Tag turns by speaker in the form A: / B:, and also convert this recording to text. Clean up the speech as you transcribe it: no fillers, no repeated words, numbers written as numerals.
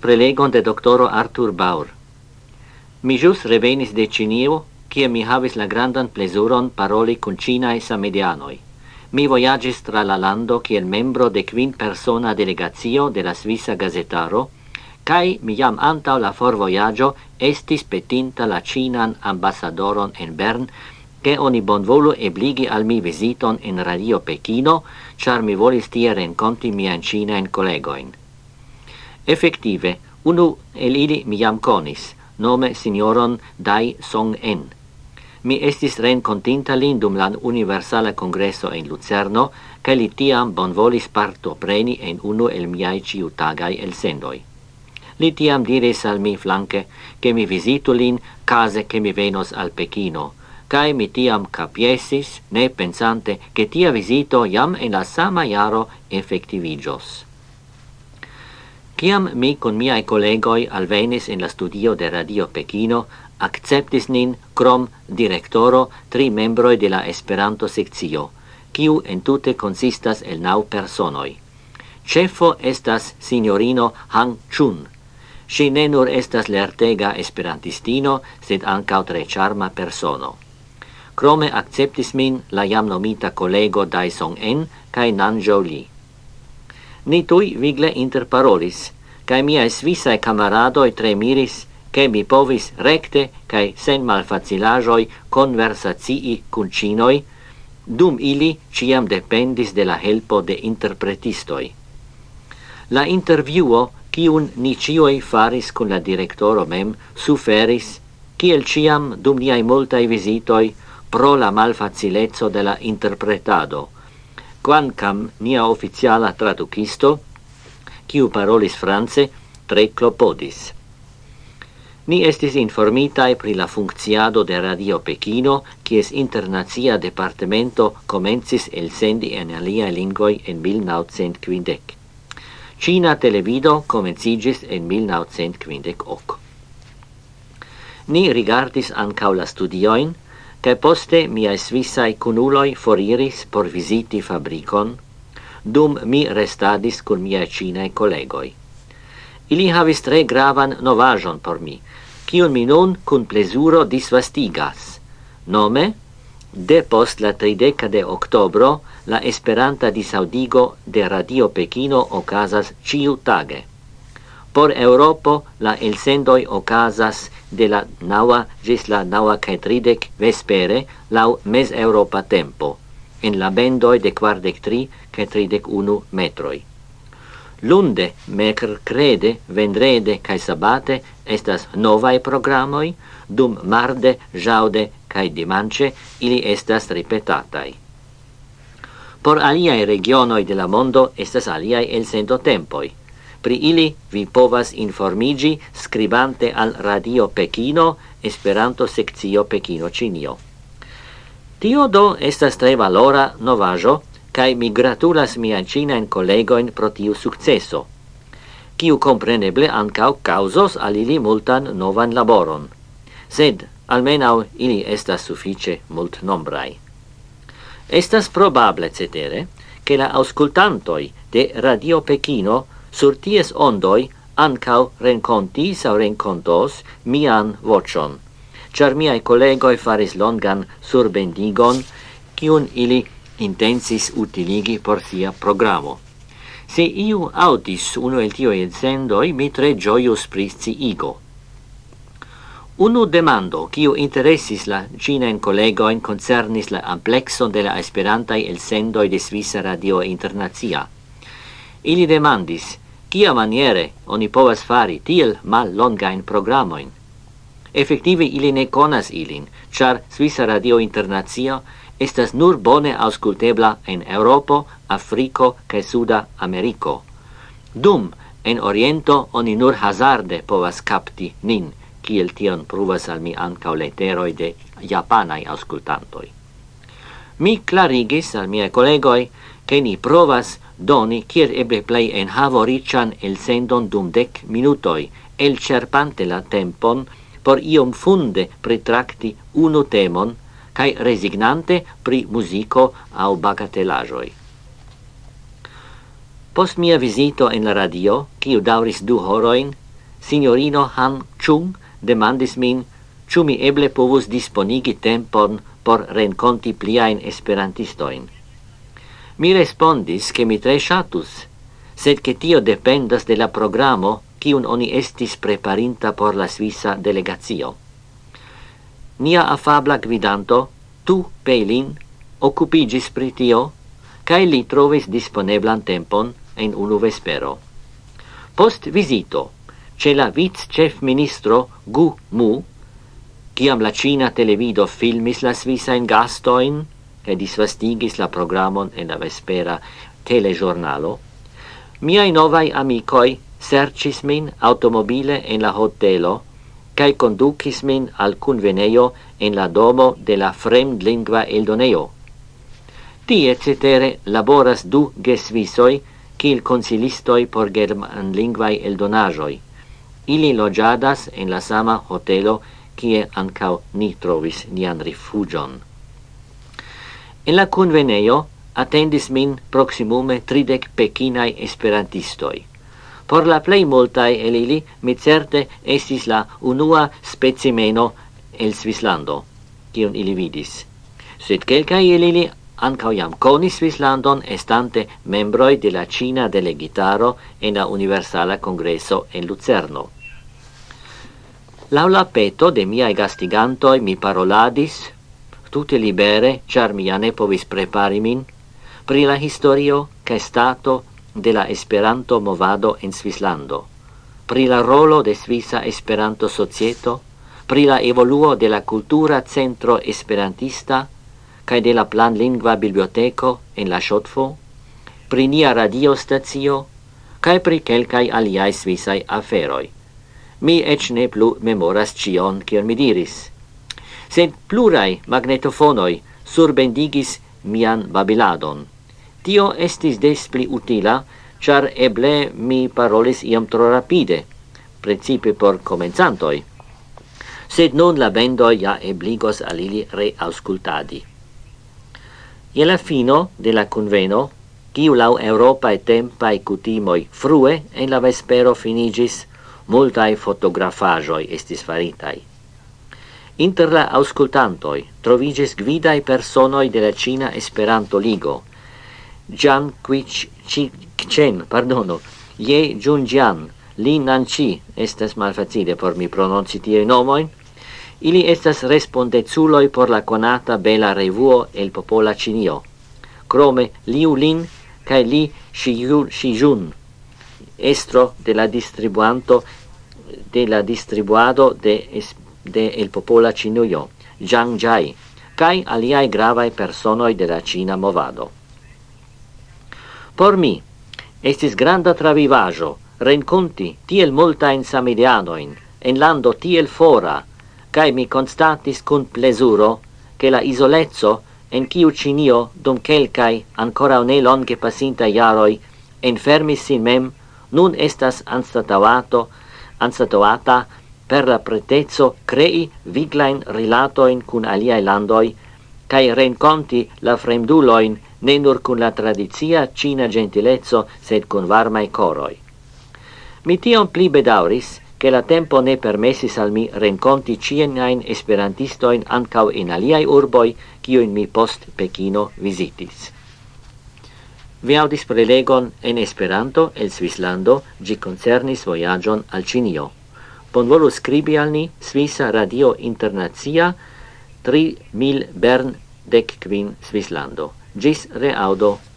A: prelegon de doctoro Arthur Baur. Mi jus revenis de Cinio, kie mi havis la grandan plezuron paroli kun cinae samedianoi. Mi voyagis tra la lando kiel membro de 5 persona delegazio de la Svisa Gazetaro, kai mi jam antau la forvoyaggio estis petinta la cinan ambassadoron en Bern, che oni bonvolu ebligi al mi visiton in Radio Pekino, char mi volis tie renconti mian cinaen collegoin. Effective, unu el ili mi jam conis, nome signoron Dai Song-en. Mi estis rencontinta lin dum la Universala Congresso in Lucerno, che li tiam bonvolis partopreni en unu el miai ciutagai elsendoi. Li tiam diris al mi flanque che mi visitu lin case che mi venos al Pekino, cae mi tiam capiesis, ne pensante, che tia visito jam en la sama jaro effectivigios. Ciam mi con miai collegoi alvenis in la studio de Radio Pekino, acceptis nin, crom directoro, 3 membroi de la Esperanto seccio, quiu entute consistas el 9 personoi. Cefo estas signorino Han Chun. Si ne nur estas lertega esperantistino, sed ancau tre charma persono. Crome acceptis min la jam nomita collego Dai Song-en cae Nanzhou Li. Ni tui vigle interparolis, cae miae svisae camaradoi tremiris, che mi povis recte cae sen malfacilajoi conversacii cun cinoi, dum ili ciam dependis de la helpo de interpretistoi. La interviuo, ciun ni cioi faris con la directoro mem, suferis, ciel ciam dum niai multai visitoi, pro la malfacilezzo de la interpretado, quancam nia officiala traducisto, quiu parolis france, tre clopodis. Ni estis informatae pri la funcciado de Radio Pekino, quies internazia departamento comencis elsendi en aliae lingvoi en 1950. Cina televido comencigis en 1958. Ni rigardis ancau la studioin, che poste miae svisae cunuloi foriris por visiti fabricon, dum mi restadis con miae cinae collegoi. Ili havis tre gravan novajon por mi, cion mi nun cun plesuro disvastigas. Nome, depost la 30 de octobro, la esperanta disaudigo de Radio Pekino ocasas ciu tage. Por Europo, la elsendoi ocasas de la 9 gis la 9:30 vespere lau mes Europa tempo, en la bendoi de 43-31 metroi. Lunde, mercrede, vendrede cae sabate estas novae programoi, dum marde, jaude cae dimanche ili estas ripetatai. Por aliae regionoi de la mondo estas aliae elsendo tempoi. Pri ili vi povas informigi scribante al Radio Pekino, Esperanto seccio Pekino Cinio. Tio do estas tre valora novajo, cae mi gratulas mian cinaen collegoin pro tiu successo, quiu compreneble ancau causos al ili multan novan laboron, sed almenau ili estas suffice mult nombrai. Estas probable, cetere, che la auscultantoi de Radio Pekino sur ties ondoi ancau rencontis au rencontos mian vocion, char miai collegoi faris longan surbendigon, ciun ili intensis utiligi por sia programo. Se iu audis uno el tio elsendoi, mi tre gioius pri sciigo. Unu demando, quiu interessis la cinaen collegoin concernis la amplexon de la esperantai elsendoi de Svisa Radio Internazia. Ili demandis, quia maniere oni povas fari tiel mal longain programoin? Effective ili ne conas ilin, char Svisa Radio Internazia estas nur bone auscultebla en Europo, Africo cae Suda Americo. Dum en Oriento oni nur hazarde povas capti nin, kiel tion pruvas al mi ancau letteroi de japanai auscultantoi. Mi clarigis al miei collegoi che ni provas doni kiel eble plei en havorician elsendon dum 10 minutoi, elcerpante la tempon por iom funde pritracti unu temon, cae resignante pri musico au bagatelajoi. Post mia visito en la radio, quiu dauris 2 horoin, signorino Han Chung demandis min, ciu mi eble povus disponigi tempon por renconti pliain esperantistoin. Mi respondis che mi tre shatus, sed che tio dependas de la programo cium oni estis preparinta por la Svisa delegazio. Nia afabla gvidanto, Tu Peilin, occupigis pri tio, cae li trovis disponeblan tempon en unu vespero. Post visito, ce la vice-chef ministro Gu Mu, ciam la Cina televido filmis la Svisa in gastoin, e disvastigis la programon en la vespera telegiornalo, miai novai amicoi sercis min automobile en la hotelo, cae conducis min al conveneo en la domo de la fremdlingua eldoneo. Tie cetere laboras du gesvisoi, cil consilistoi por germanlingvae eldonajoi. Ili logiadas en la sama hotelo, cie ancau ni trovis nian rifugion. En la conveneo attendis min proximume 30 pekinae esperantistoi. Por la plei multae el ili, mi certe estis la unua specimeno el Svislando, cion ili vidis. Sed quelcae el ili ancau iam conis Svislandon estante membroi de la Cina delegitaro en la Universala Congresso en Lucerno. Laula peto de miai gastigantoi mi paroladis, tute libere, char mi ja ne povis prepari min, pri la historio cae stato de la Esperanto movado en Svislando, pri la rolo de Svisa Esperanto Societo, pri la evoluo de la cultura centro esperantista, cae de la planlingva biblioteco en la Schotfo, pri nia radiostacio, cae pri quelcae aliae Svisae aferoi. Mi ec ne plu memoras cion, cion mi diris. Sed plurai magnetofonoi surbendigis mian babiladon. Tio estis des pli utila, char eble mi parolis iam tro rapide, principe por comenzantoi. Sed nun la bendo ja ebligos al ili reauscultadi. Je la fino de la conveno, quiu lau Europae tempae cutimoi frue en la vespero finigis, multae fotografajoi estis faritai. Inter la auscultantoi trovigis gvidae personoi de la Cina Esperanto Ligo, Jiang Chen, Ye Junjian, Li Nanchi, estas malfacile por mi prononci tie nomoin, ili estas respondezuloi por la conata bela revuo El Popola Cinio, crome Liu Lin cae Li Shijun, estro de la distribuado de El Popola Cinuio, Zhang Jai, cae aliae gravae personoi de la Cina movado. Por mi, estis granda travivajo renconti tiel multain samideanoin en lando tiel fora, cae mi constatis cun plesuro che la isolezzo en ciu Cinio dum quelcae ancora ne longe passinta iaroi enfermis sin mem nun estas anstataŭata per la pretezzo crei viglain rilatoin cun aliae landoi cae renconti la fremduloin ne nur cun la tradizia Cina gentilezzo, sed cun varmae coroi. Mi tion pli bedauris, che la tempo ne permessis al mi renconti cienain esperantistoin ancau in aliae urboi, quioin mi post Pekino visitis. Vi audis prelegon en Esperanto el Svislando, gi concernis voyagion al Cinio. Bonvolu scribi al ni Svisa Radio Internazia 3000 Bern 15 Svislando. Gis reaudo.